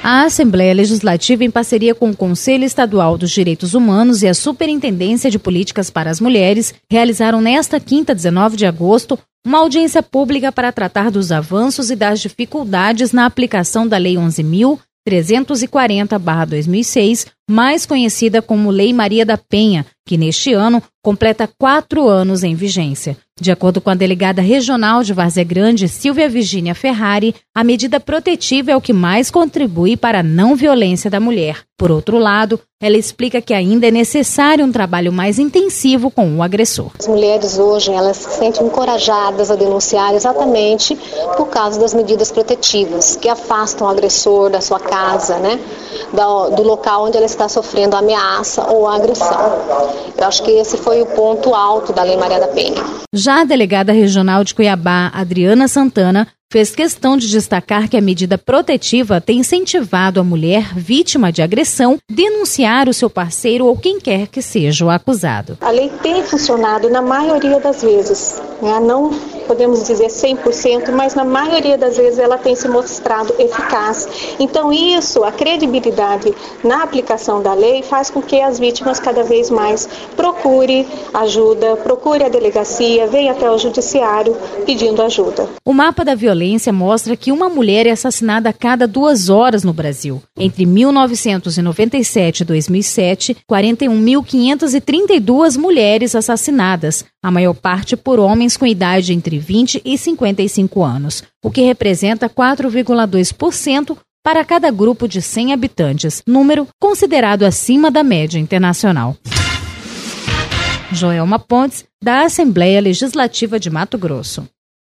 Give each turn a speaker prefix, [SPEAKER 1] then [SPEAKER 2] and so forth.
[SPEAKER 1] A Assembleia Legislativa, em parceria com o Conselho Estadual dos Direitos Humanos e a Superintendência de Políticas para as Mulheres, realizaram nesta quinta, 19 de agosto, uma audiência pública para tratar dos avanços e das dificuldades na aplicação da Lei 11.340/2006, mais conhecida como Lei Maria da Penha, que neste ano completa 4 anos em vigência. De acordo com a delegada regional de Várzea Grande, Silvia Virgínia Ferrari, a medida protetiva é o que mais contribui para a não violência da mulher. Por outro lado, ela explica que ainda é necessário um trabalho mais intensivo com o agressor.
[SPEAKER 2] As mulheres hoje, elas se sentem encorajadas a denunciar exatamente por causa das medidas protetivas, que afastam o agressor da sua casa, do local onde ela está sofrendo a ameaça ou a agressão. Eu acho que esse foi o ponto alto da Lei Maria da Penha.
[SPEAKER 1] Já a delegada regional de Cuiabá, Adriana Santana, fez questão de destacar que a medida protetiva tem incentivado a mulher vítima de agressão denunciar o seu parceiro ou quem quer que seja o acusado.
[SPEAKER 3] A lei tem funcionado na maioria das vezes, não podemos dizer 100%, mas na maioria das vezes ela tem se mostrado eficaz. Então isso, a credibilidade na aplicação da lei faz com que as vítimas cada vez mais procure ajuda, procure a delegacia, venha até o judiciário pedindo ajuda.
[SPEAKER 1] O mapa da violência mostra que uma mulher é assassinada a cada 2 horas no Brasil. Entre 1997 e 2007, 41.532 mulheres assassinadas, a maior parte por homens com idade entre 20 e 55 anos, o que representa 4,2% para cada grupo de 100 habitantes, número considerado acima da média internacional. Joelma Pontes, da Assembleia Legislativa de Mato Grosso.